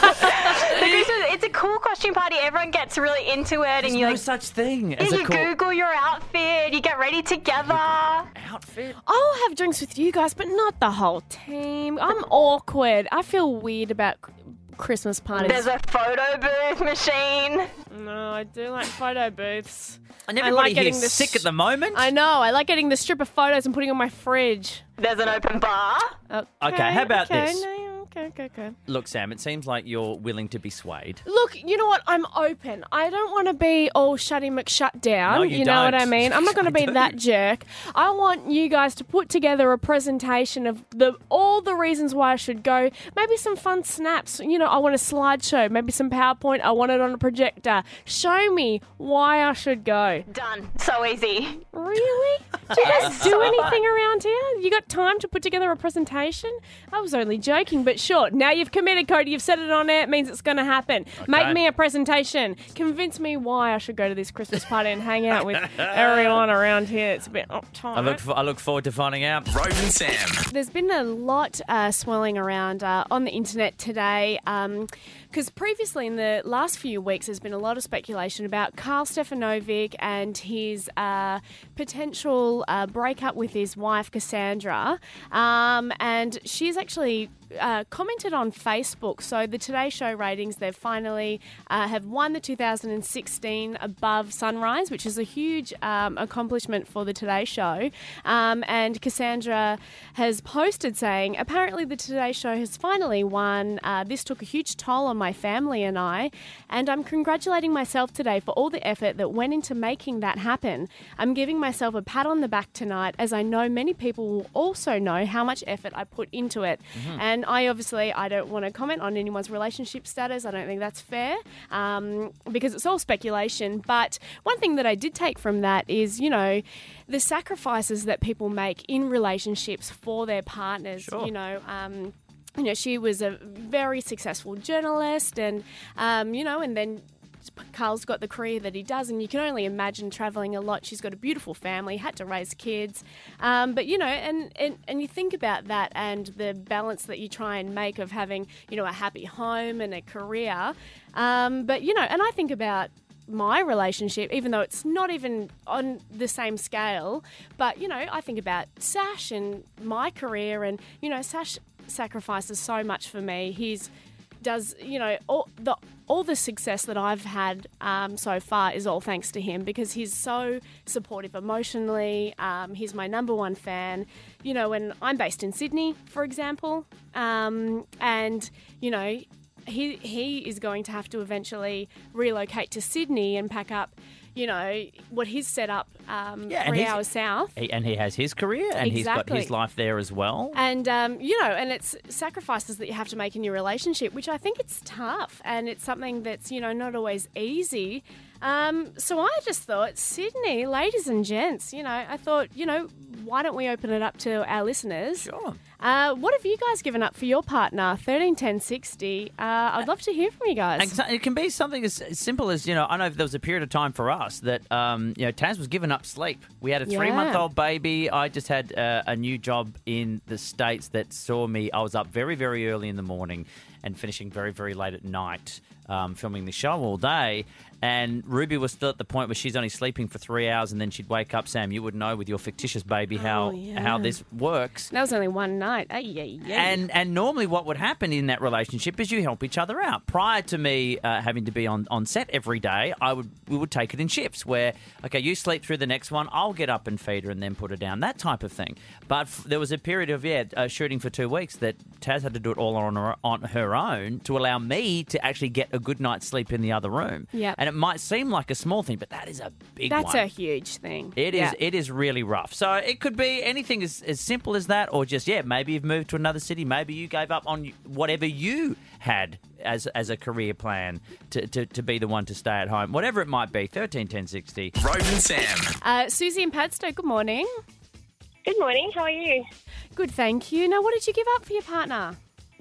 the Christmas- it's a cool costume party. Everyone gets really into it, There's and you no like such thing yeah, as a you cool Google your outfit, you get ready together. outfit. I'll have drinks with you guys, but not the whole team. I'm awkward. I feel weird about Christmas parties. There's a photo booth machine. No, I do like photo booths. And I everybody like getting here's the sick s- at the moment. I know. I like getting the strip of photos and putting on my fridge. There's an open bar. Okay, Okay, how about okay, this? no, okay, okay, okay. Look, Sam, it seems like you're willing to be swayed. Look, you know what? I'm open. I don't want to be all shutty McShut down. No, you know what don't. I mean? I'm not going to I be do. that jerk. I want you guys to put together a presentation of the all the reasons why I should go. Maybe some fun snaps. You know, I want a slideshow. Maybe some PowerPoint. I want it on a projector. Show me why I should go. Done. So easy. Really? Do you guys do anything around here? You got time to put together a presentation? I was only joking, but sure. Now you've committed, Cody. You've said it on air. It means it's going to happen. Make me a presentation. Convince me why I should go to this Christmas party and hang out with everyone around here. It's a bit uptight. I look, for, I look forward to finding out. Rove and Sam. There's been a lot uh, swirling around uh, on the internet today because um, previously in the last few weeks there's been a lot of speculation about Karl Stefanovic and his uh, potential uh, breakup with his wife Cassandra, um, and she's actually uh, commented on Facebook. So the Today Show ratings, they've finally uh, have won the two thousand sixteen Above Sunrise, which is a huge um, accomplishment for the Today Show. Um, and Cassandra has posted saying, apparently the Today Show has finally won. Uh, this took a huge toll on my family and I, and I'm congratulating myself today for all the effort that went into making that happen. I'm giving myself a pat on the back tonight, as I know many people will also know how much effort I put into it. Mm-hmm. And I obviously, I don't want to comment on anyone's relationship status. I don't think that's fair um, because it's all speculation. But one thing that I did take from that is, you know, the sacrifices that people make in relationships for their partners. Sure. You know, um, you know, she was a very successful journalist, and um, you know, and then Karl's got the career that he does, and you can only imagine travelling a lot. She's got a beautiful family, had to raise kids. Um, but, you know, and, and, and you think about that and the balance that you try and make of having, you know, a happy home and a career. Um, but, you know, and I think about my relationship, even though it's not even on the same scale. But, you know, I think about Sash and my career, and, you know, Sash sacrifices so much for me. He's does, you know, all the all the success that I've had um, so far is all thanks to him, because he's so supportive emotionally. Um, he's my number one fan. You know, and I'm based in Sydney, for example, um, and, you know, he he is going to have to eventually relocate to Sydney and pack up, you know, what he's set up um, Yeah, and three he's- hours south. He, and he has his career, and he's got Exactly. his life there as well. And, um, you know, and it's sacrifices that you have to make in your relationship, which I think it's tough, and it's something that's, you know, not always easy. Um, so I just thought, Sydney, ladies and gents, you know, I thought, you know, why don't we open it up to our listeners? Sure. Uh, what have you guys given up for your partner? thirteen ten sixty. Uh, I'd love to hear from you guys. And so- it can be something as as simple as, you know, I know there was a period of time for us that, um, you know, Taz was giving up sleep. We had a Yeah. three-month-old baby. I just had uh, a new job in the States that saw me, I was up very, very early in the morning and finishing very, very late at night, um, filming the show all day. And Ruby was still at the point where she's only sleeping for three hours and then she'd wake up. Sam, you would know with your fictitious baby how, Oh, yeah. how this works. That was only one night. Ay, ay, ay. And and normally what would happen in that relationship is you help each other out. Prior to me uh, having to be on, on set every day, I would we would take it in shifts where, okay, you sleep through the next one, I'll get up and feed her and then put her down, that type of thing. But f- there was a period of, yeah, uh, shooting for two weeks that Taz had to do it all on her, on her own to allow me to actually get a good night's sleep in the other room. Yep. And it might seem like a small thing, but that is a big That's one. a huge thing. It is. Yeah. It is really rough. So it could be anything as, as simple as that, or just yeah, maybe you've moved to another city. Maybe you gave up on whatever you had as as a career plan to, to, to be the one to stay at home. Whatever it might be. Thirteen ten sixty. Rove and Sam. Uh, Susie and Padstow, good morning. Good morning. How are you? Good, thank you. Now, what did you give up for your partner?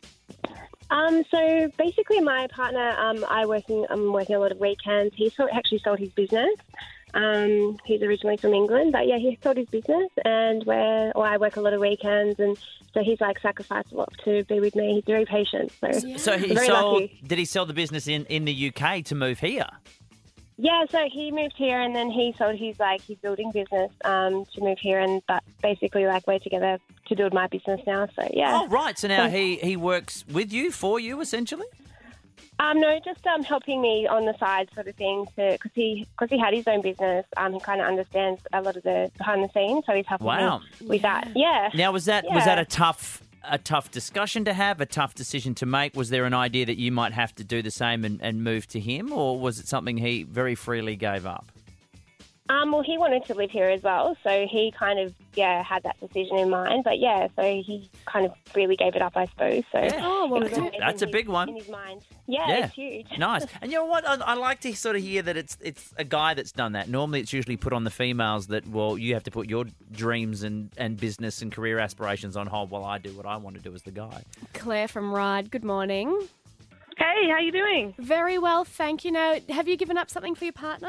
Um, so basically, my partner, um, I working, I'm working a lot of weekends. He sold, actually sold his business. Um, he's originally from England, but yeah, he sold his business, and where, or I work a lot of weekends, and so he's like sacrificed a lot to be with me. He's very patient, so So he I'm very sold. lucky. Did he sell the business in, in the U K to move here? Yeah, so he moved here, and then he sold his like his building business um, to move here, and but basically like we're together to build my business now. So yeah. Oh right. So now So- he he works with you, for you, essentially. Um, no, just um, helping me on the side, sort of thing, because he because he had his own business. Um, he kind of understands a lot of the behind the scenes, so he's helping Wow. me with that. Yeah. Now was that was Yeah. that a tough a tough discussion to have, a tough decision to make? Was there an idea that you might have to do the same and, and move to him, or was it something he very freely gave up? Um, well, he wanted to live here as well, so he kind of, yeah, had that decision in mind. But, yeah, so he kind of really gave it up, I suppose. So Oh, well, it was do- always That's in a big his- one. In his mind. Yeah, Yeah. it's huge. Nice. And you know what? I, I like to sort of hear that it's it's a guy that's done that. Normally it's usually put on the females that, well, you have to put your dreams and, and business and career aspirations on hold while I do what I want to do as the guy. Claire from Ride, good morning. Hey, how you doing? Very well, thank you. Now, have you given up something for your partner?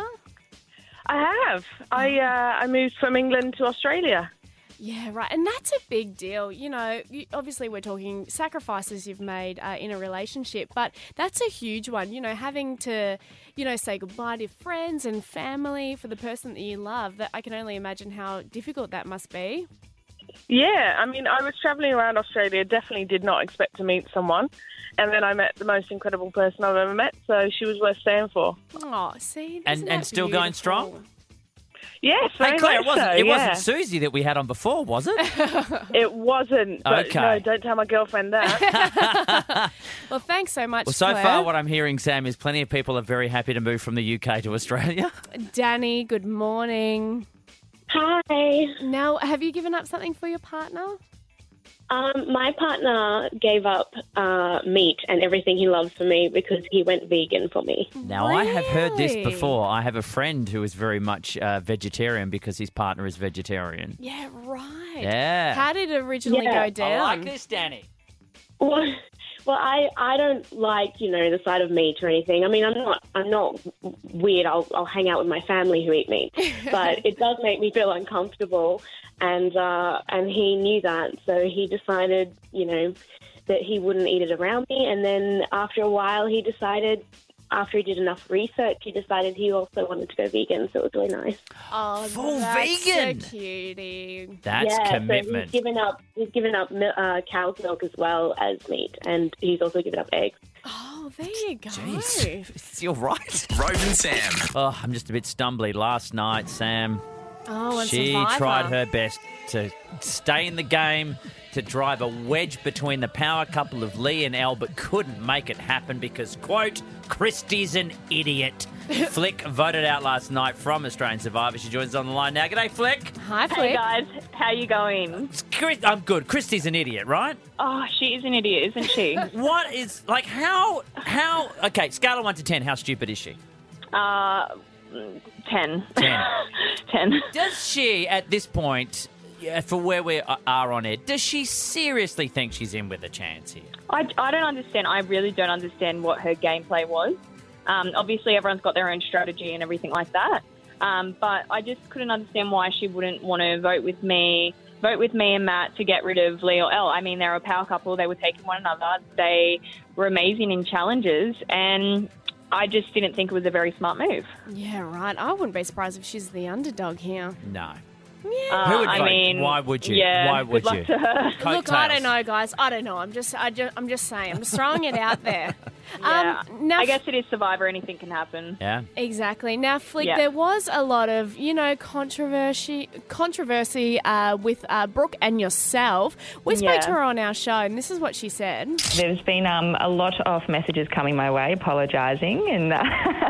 I have. I uh, I moved from England to Australia. Yeah, right. And that's a big deal. You know, you, obviously we're talking sacrifices you've made uh, in a relationship, but that's a huge one. You know, having to, you know, say goodbye to friends and family for the person that you love. That I can only imagine how difficult that must be. Yeah, I mean, I was travelling around Australia, definitely did not expect to meet someone. And then I met the most incredible person I've ever met, so she was worth staying for. Oh, see? And isn't and that still going beautiful? strong? Yes, Hey, very Claire, it much wasn't, so, it yeah. wasn't Susie that we had on before, was it? It wasn't. But Okay. No, don't tell my girlfriend that. Well, thanks so much, Well, so Claire. far what I'm hearing, Sam, is plenty of people are very happy to move from the U K to Australia. Danny, good morning. Hi. Now, have you given up something for your partner? Um, my partner gave up uh, meat and everything he loves for me because he went vegan for me. Now, I have heard this Really? before. I have a friend who is very much uh, vegetarian because his partner is vegetarian. Yeah, right. Yeah. How did it originally Yeah. go down? I like this, Danny. Well, well, I, I don't like, you know, the sight of meat or anything. I mean, I'm not I'm not weird. I'll I'll hang out with my family who eat meat, but it does make me feel uncomfortable. And uh, and he knew that, so he decided, you know, that he wouldn't eat it around me. And then after a while, he decided, after he did enough research, he decided he also wanted to go vegan. So it was really nice. Oh, Full that's vegan. so cutie. That's yeah, So commitment. he's given up. He's given up mil- uh, cow's milk as well as meat, and he's also given up eggs. Oh, there you go. Jeez. You're right. Rove and Sam. Oh, I'm just a bit stumbly. Last night, Sam, Oh, and she Survivor. tried her best to stay in the game, to drive a wedge between the power couple of Lee and Elle, but couldn't make it happen because, quote, Christy's an idiot. Flick voted out last night from Australian Survivor. She joins us on the line now. G'day, Flick. Hi, Flick. Hey guys, how you going? Chris, I'm good. Christy's an idiot, right? Oh, she is an idiot, isn't she? What is, like, how, how, okay, scale of one to ten, how stupid is she? uh, ten. Ten. ten. Does she, at this point, yeah, for where we are on it, does she seriously think she's in with a chance here? I, I don't understand. I really don't understand what her gameplay was. Um, obviously, everyone's got their own strategy and everything like that. Um, but I just couldn't understand why she wouldn't want to vote with me, vote with me and Matt to get rid of Lee or Elle. I mean, they're a power couple. They were taking one another. They were amazing in challenges, and I just didn't think it was a very smart move. Yeah, right. I wouldn't be surprised if she's the underdog here. No. Yeah. Who would I vote? mean, Why would you? yeah, Why would good luck you? to her. Look, I Coattails. don't know, guys. I don't know. I'm just, I just, I'm just saying. I'm just throwing it out there. Yeah. Um, now, I guess it is Survivor. Anything can happen. Yeah. exactly. Now, Flick, Yeah. there was a lot of, you know, controversy, controversy uh, with uh, Brooke and yourself. We spoke Yeah. to her on our show, and this is what she said. There's been um, a lot of messages coming my way apologising, and uh,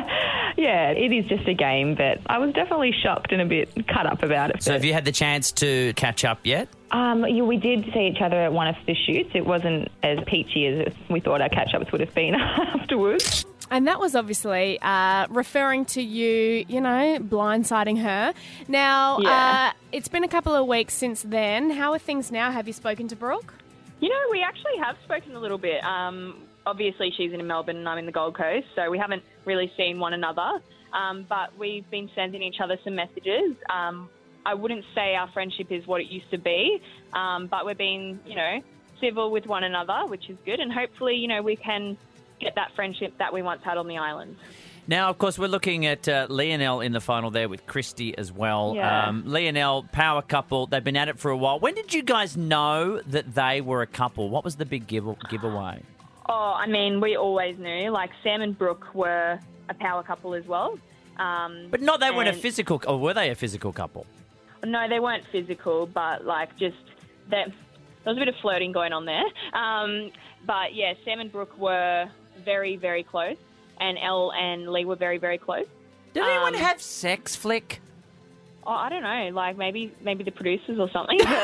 yeah, it is just a game, but I was definitely shocked and a bit cut up about it. So have you had the chance to catch up yet? Um, yeah, we did see each other at one of the shoots. It wasn't as peachy as we thought our catch-ups would have been afterwards. And that was obviously uh, referring to you, you know, blindsiding her. Now, Yeah. uh, it's been a couple of weeks since then. How are things now? Have you spoken to Brooke? You know, we actually have spoken a little bit. Um, obviously, she's in Melbourne and I'm in the Gold Coast, so we haven't really seen one another. Um, but we've been sending each other some messages. Um, I wouldn't say our friendship is what it used to be, um, but we're being, you know, civil with one another, which is good. And hopefully, you know, we can get that friendship that we once had on the island. Now, of course, we're looking at uh, Lee and Elle in the final there with Christy as well. Yeah. Um, Lee and Elle, power couple. They've been at it for a while. When did you guys know that they were a couple? What was the big give- giveaway? Oh, I mean, we always knew. Like, Sam and Brooke were a power couple as well. Um, But not they weren't a and- physical, or were they a physical couple? No, they weren't physical, but like just that. There was a bit of flirting going on there. Um, but yeah, Sam and Brooke were very, very close, and Elle and Lee were very, very close. Did anyone Um, have sex, Flick? Oh, I don't know, like maybe maybe the producers or something. none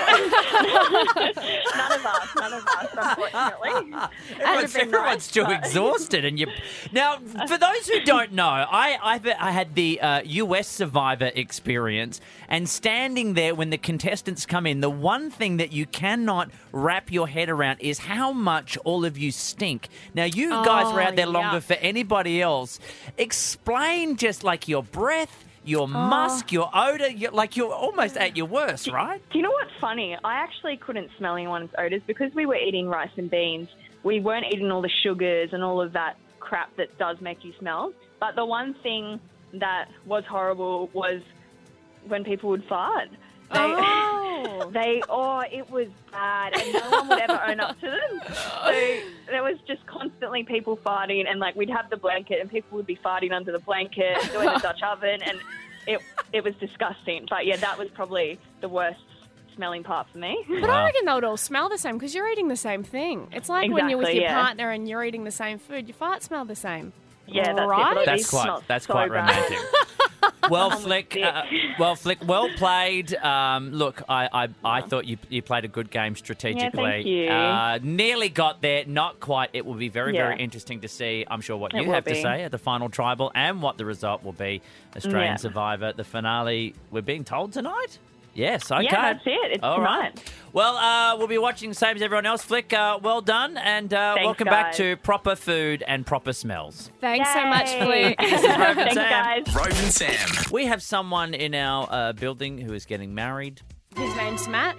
of us, none of us, unfortunately. Everyone's, everyone's too exhausted, and you. Now, for those who don't know, I I've, I had the uh, U S Survivor experience, and standing there when the contestants come in, the one thing that you cannot wrap your head around is how much all of you stink. Now, you guys Oh, were out there longer yuck. for anybody else. Explain just like your breath, your musk, your odour, you're, like you're almost at your worst, right? Do you know what's funny? I actually couldn't smell anyone's odours because we were eating rice and beans. We weren't eating all the sugars and all of that crap that does make you smell. But the one thing that was horrible was when people would fart. They, Oh. they, oh, it was bad, and no one would ever own up to them. So there was just constantly people farting, and like we'd have the blanket, and people would be farting under the blanket, doing the Dutch oven, and it it was disgusting. But yeah, that was probably the worst smelling part for me. But I reckon they would all smell the same because you're eating the same thing. It's like when you're with Exactly, your yeah. partner and you're eating the same food, your farts smell the same. Yeah, that's it, right? but That's quite that's quite romantic. Well, Flick, uh, well, Flick, well played. Um, look, I, I, I thought you you played a good game strategically. Yeah, thank you. Uh, nearly got there, not quite. It will be very, Yeah. very interesting to see, I'm sure, what It you will have to be. say at the final tribal and what the result will be. Australian Yeah. Survivor, the finale, we're being told tonight? Yes, okay. Yeah, that's it. It's All tonight. right. Well, uh, we'll be watching the same as everyone else. Flick, uh, well done, and uh, Thanks, welcome back guys. to Proper Food and Proper Smells. Thanks so much, Yay. Flick. This is Rover Thanks, Sam. guys. Rover and Sam. We have someone in our uh, building who is getting married. His name's Matt.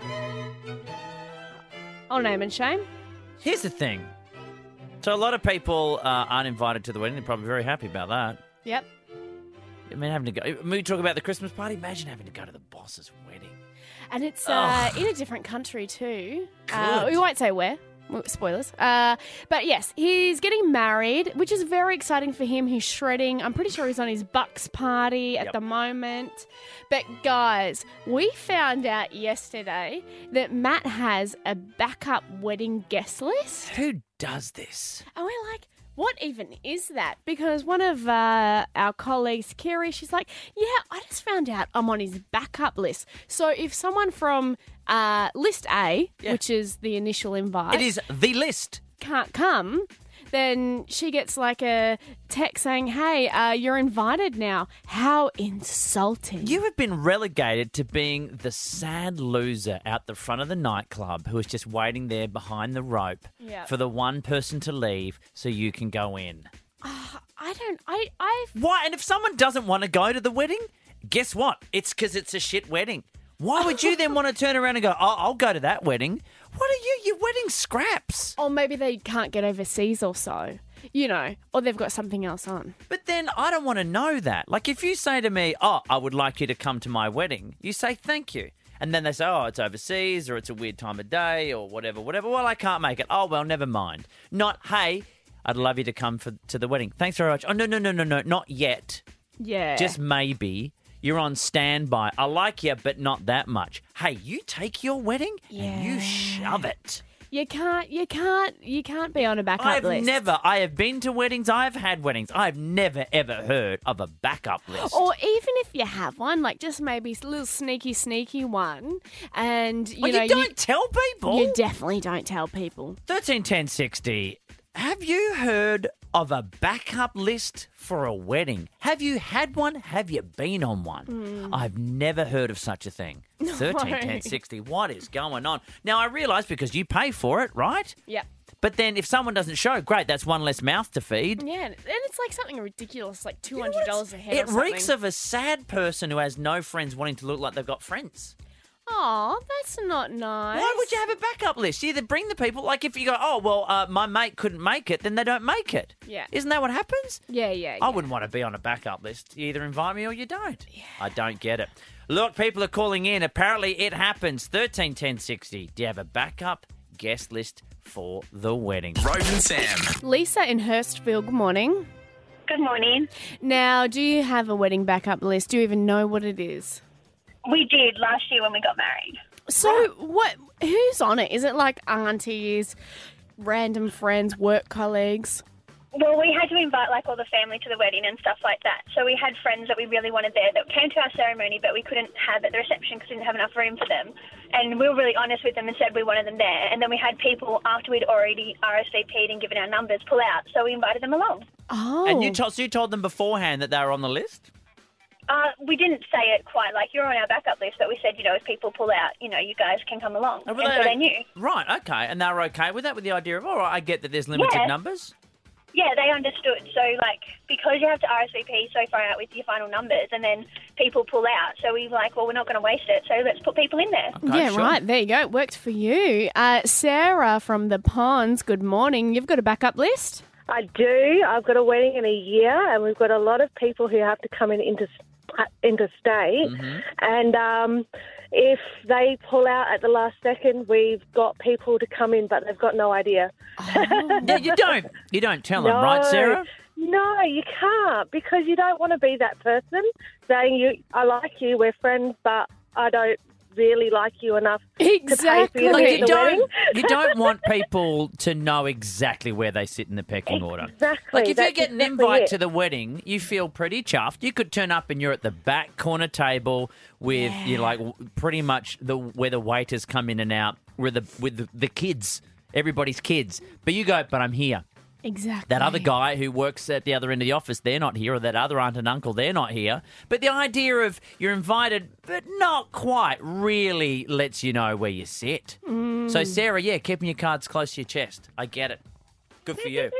I'll name and shame. Here's the thing. So a lot of people uh, aren't invited to the wedding. They're probably very happy about that. Yep. I mean, having to go. I mean, we talk about the Christmas party. Imagine having to go to the boss's wedding. And it's uh, in a different country too. Uh, Good. we won't say where. Well, spoilers. Uh, but yes, he's getting married, which is very exciting for him. He's shredding. I'm pretty sure he's on his Bucks party at Yep. the moment. But guys, we found out yesterday that Matt has a backup wedding guest list. Who does this? And we're like, what even is that? Because one of uh, our colleagues, Kiri, she's like, yeah, I just found out I'm on his backup list. So if someone from uh, list A, Yeah. which is the initial invite, It is the list. can't come, then she gets like a text saying, hey, uh, you're invited now. How insulting. You have been relegated to being the sad loser out the front of the nightclub who is just waiting there behind the rope Yeah. for the one person to leave so you can go in. I don't, I, I've... Why? And if someone doesn't want to go to the wedding, guess what? It's because it's a shit wedding. Why would you then want to turn around and go, oh, I'll go to that wedding? What are you? Your wedding scraps. Or maybe they can't get overseas or so, you know, or they've got something else on. But then I don't want to know that. Like if you say to me, oh, I would like you to come to my wedding, you say thank you. And then they say, oh, it's overseas or it's a weird time of day or whatever, whatever. Well, I can't make it. Oh, well, never mind. Not, hey, I'd love you to come for, to the wedding. Thanks very much. Oh, no, no, no, no, no, not yet. Yeah. Just maybe. You're on standby. I like you, but not that much. Hey, you take your wedding and you shove it. You can't, you can't, you can't be on a backup I've list. never, I have been to weddings, I've had weddings. I've never, ever heard of a backup list. Or even if you have one, like just maybe a little sneaky, sneaky one, and you Oh, you know, don't tell people? You definitely don't tell people. thirteen ten sixty. Have you heard of a backup list for a wedding? Have you had one? Have you been on one? Mm. I've never heard of such a thing. thirteen ten sixty. What is going on? Now, I realise because you pay for it, right? Yep. But then if someone doesn't show, great, that's one less mouth to feed. Yeah, and it's like something ridiculous, like two hundred dollars a head. It or something. reeks of a sad person who has no friends wanting to look like they've got friends. Oh, that's not nice. Why would you have a backup list? You either bring the people, like if you go, oh, well, uh, my mate couldn't make it, then they don't make it. Yeah. Isn't that what happens? Yeah, yeah. I wouldn't want to be on a backup list. You either invite me or you don't. I don't get it. Look, people are calling in. Apparently it happens. thirteen ten sixty. Do you have a backup guest list for the wedding? Rover and Sam. Lisa in Hurstville, good morning. Good morning. Now, do you have a wedding backup list? Do you even know what it is? We did last year when we got married. So, what? Who's on it? Is it like aunties, random friends, work colleagues? Well, we had to invite like all the family to the wedding and stuff like that. So we had friends that we really wanted there that came to our ceremony, but we couldn't have at the reception because we didn't have enough room for them. And we were really honest with them and said we wanted them there. And then we had people, after we'd already R S V P'd and given our numbers, pull out. So we invited them along. Oh. And you told, so you told them beforehand that they were on the list? Uh, we didn't say it quite like you're on our backup list, but we said, you know, if people pull out, you know, you guys can come along. Oh, and well, so they- they knew. Right, okay. And they were okay with that, with the idea of, all right, I get that there's limited Yeah. numbers? Yeah, they understood. So, like, because you have to R S V P so far out with your final numbers and then people pull out. So we were like, well, we're not going to waste it, so let's put people in there. yeah, right. There you go. It worked for you. Uh, Sarah from the Ponds, good morning. You've got a backup list? I do. I've got a wedding in a year, and we've got a lot of people who have to come in into interstate. Mm-hmm. And um, if they pull out at the last second, we've got people to come in, but they've got no idea. Yeah, you don't. You don't tell them, No. right, Sarah? No, you can't, because you don't want to be that person saying, "You, I like you, we're friends, but I don't really like you enough to pay for you to Like, be you at the don't, wedding." you don't want people to know exactly where they sit in the pecking order. Exactly. Like, if that's you get an exactly invite it. to the wedding, you feel pretty chuffed. You could turn up and you're at the back corner table with you like w- pretty much the where the waiters come in and out, with the with the, the kids, everybody's kids. But you go, but I'm here. Exactly. That other guy who works at the other end of the office, they're not here, or that other aunt and uncle, they're not here. But the idea of you're invited, but not quite, really lets you know where you sit. Mm. So, Sarah, yeah, keeping your cards close to your chest. I get it. Good for you.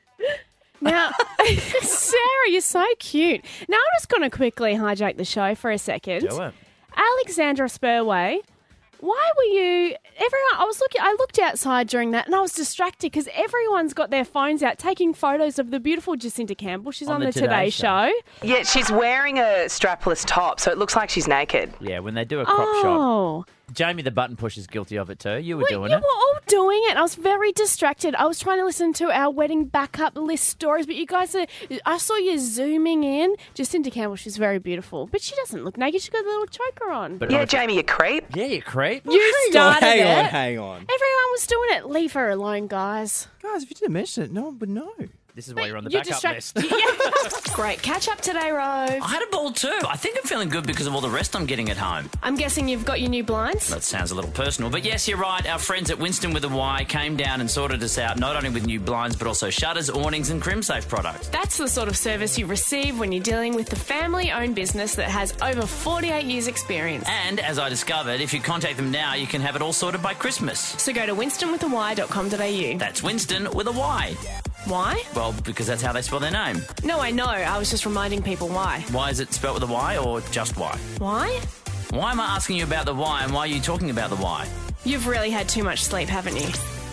Now, Sarah, you're so cute. Now, I'm just going to quickly hijack the show for a second. Do it. Alexandra Spurway, why were you... Everyone, I was looking. I looked outside during that and I was distracted because everyone's got their phones out taking photos of the beautiful Jacinta Campbell. She's on, the, Today, Show. Yeah, she's wearing a strapless top, so it looks like she's naked. Yeah, when they do a crop Oh. shot. Jamie the Button Push is guilty of it too. You were Well, doing you it. were all doing it. I was very distracted. I was trying to listen to our wedding backup list stories, but you guys are... I saw you zooming in. Jacinta Campbell, she's very beautiful, but she doesn't look naked. She's got a little choker on. But yeah, honestly- Jamie, you creep. Yeah, you creep. You hang started on, hang it. on, hang on. Everyone was doing it. Leave her alone, guys. Guys, if you didn't mention it, no one would know. This is why you're on the You're backup distract- list. Great. Catch up today, Rove. I had a ball too. I think I'm feeling good because of all the rest I'm getting at home. I'm guessing you've got your new blinds? That sounds a little personal, but yes, you're right. Our friends at Winston with a Y came down and sorted us out, not only with new blinds, but also shutters, awnings and CrimSafe products. That's the sort of service you receive when you're dealing with the family-owned business that has over forty-eight years' experience. And as I discovered, if you contact them now, you can have it all sorted by Christmas. So go to winston with a y dot com dot a u. That's Winston with a Y. Why? Well, because that's how they spell their name. No, I know. I was just reminding people why. Why is it spelled with a Y or just Y? Why? Why am I asking you about the Y and why are you talking about the Y? You've really had too much sleep, haven't you?